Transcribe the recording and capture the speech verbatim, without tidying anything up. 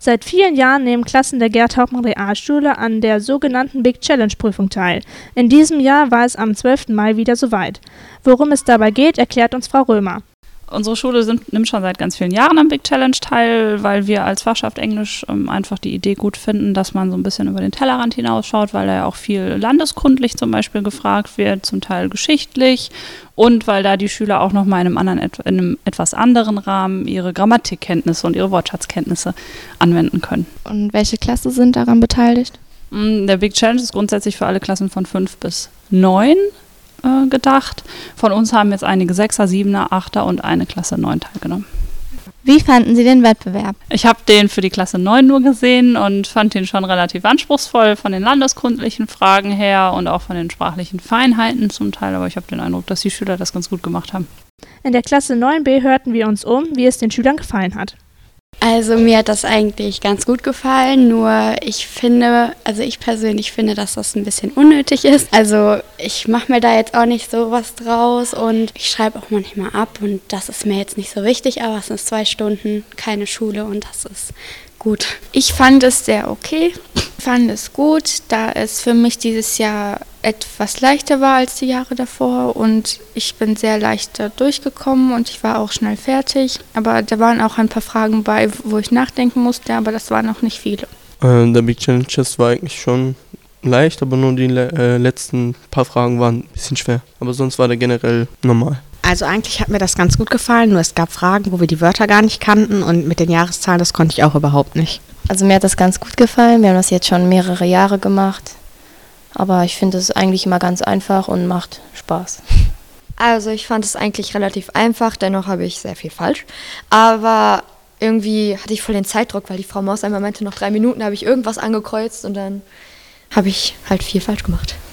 Seit vielen Jahren nehmen Klassen der Gerd-Hauptmann-Realschule an der sogenannten Big Challenge-Prüfung teil. In diesem Jahr war es am zwölften Mai wieder soweit. Worum es dabei geht, erklärt uns Frau Römer. Unsere Schule sind, nimmt schon seit ganz vielen Jahren am Big Challenge teil, weil wir als Fachschaft Englisch ähm, einfach die Idee gut finden, dass man so ein bisschen über den Tellerrand hinausschaut, weil da ja auch viel landeskundlich zum Beispiel gefragt wird, zum Teil geschichtlich und weil da die Schüler auch nochmal in einem anderen, in einem etwas anderen Rahmen ihre Grammatikkenntnisse und ihre Wortschatzkenntnisse anwenden können. Und welche Klasse sind daran beteiligt? Der Big Challenge ist grundsätzlich für alle Klassen von fünf bis neun gedacht. Von uns haben jetzt einige Sechser, Siebener, Achter und eine Klasse neun teilgenommen. Wie fanden Sie den Wettbewerb? Ich habe den für die Klasse neun nur gesehen und fand den schon relativ anspruchsvoll von den landeskundlichen Fragen her und auch von den sprachlichen Feinheiten zum Teil, aber ich habe den Eindruck, dass die Schüler das ganz gut gemacht haben. In der Klasse neun b hörten wir uns um, wie es den Schülern gefallen hat. Also mir hat das eigentlich ganz gut gefallen, nur ich finde, also ich persönlich finde, dass das ein bisschen unnötig ist. Also ich mache mir da jetzt auch nicht so was draus und ich schreibe auch manchmal ab und das ist mir jetzt nicht so wichtig, aber es sind zwei Stunden, keine Schule und das ist gut. Ich fand es sehr okay, fand es gut, da es für mich dieses Jahr etwas leichter war als die Jahre davor und ich bin sehr leicht da durchgekommen und ich war auch schnell fertig. Aber da waren auch ein paar Fragen bei, wo ich nachdenken musste, aber das waren auch nicht viele. Äh, der Big Challenge war eigentlich schon leicht, aber nur die le- äh, letzten paar Fragen waren ein bisschen schwer. Aber sonst war der generell normal. Also eigentlich hat mir das ganz gut gefallen, nur es gab Fragen, wo wir die Wörter gar nicht kannten und mit den Jahreszahlen, das konnte ich auch überhaupt nicht. Also mir hat das ganz gut gefallen, wir haben das jetzt schon mehrere Jahre gemacht, aber ich finde es eigentlich immer ganz einfach und macht Spaß. Also ich fand es eigentlich relativ einfach, dennoch habe ich sehr viel falsch, aber irgendwie hatte ich voll den Zeitdruck, weil die Frau Maus einmal meinte, noch drei Minuten habe ich irgendwas angekreuzt und dann habe ich halt viel falsch gemacht.